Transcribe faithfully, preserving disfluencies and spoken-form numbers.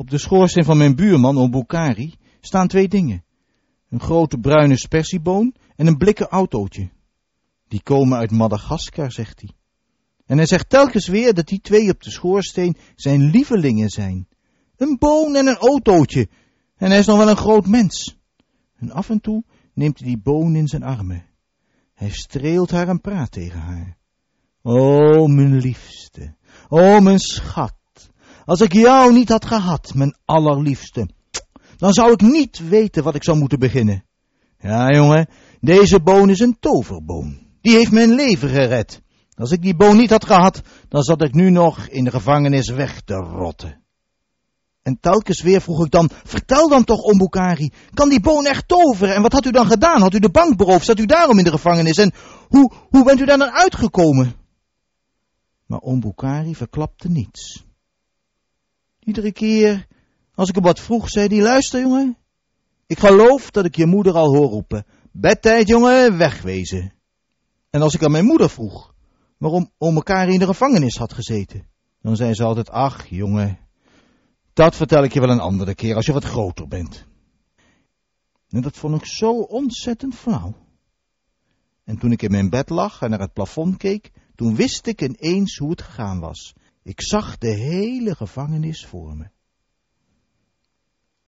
Op de schoorsteen van mijn buurman, oom Bukari, staan twee dingen. Een grote bruine spersieboon en een blikken autootje. Die komen uit Madagaskar, zegt hij. En hij zegt telkens weer dat die twee op de schoorsteen zijn lievelingen zijn. Een boon en een autootje. En hij is nog wel een groot mens. En af en toe neemt hij die boon in zijn armen. Hij streelt haar en praat tegen haar. O, mijn liefste. O, mijn schat. Als ik jou niet had gehad, mijn allerliefste, dan zou ik niet weten wat ik zou moeten beginnen. Ja, jongen, deze boon is een toverboon. Die heeft mijn leven gered. Als ik die boon niet had gehad, dan zat ik nu nog in de gevangenis weg te rotten. En telkens weer vroeg ik dan, vertel dan toch, oom Bukari, kan die boon echt toveren? En wat had u dan gedaan? Had u de bank beroofd? Zat u daarom in de gevangenis? En hoe, hoe bent u daar dan uitgekomen? Maar oom Bukari verklapte niets. Iedere keer, als ik hem wat vroeg, zei hij, luister, jongen, ik geloof dat ik je moeder al hoor roepen. Bedtijd, jongen, wegwezen. En als ik aan mijn moeder vroeg waarom oom Bukari in de gevangenis had gezeten, dan zei ze altijd, ach, jongen, dat vertel ik je wel een andere keer als je wat groter bent. En dat vond ik zo ontzettend flauw. En toen ik in mijn bed lag en naar het plafond keek, toen wist ik ineens hoe het gegaan was. Ik zag de hele gevangenis voor me.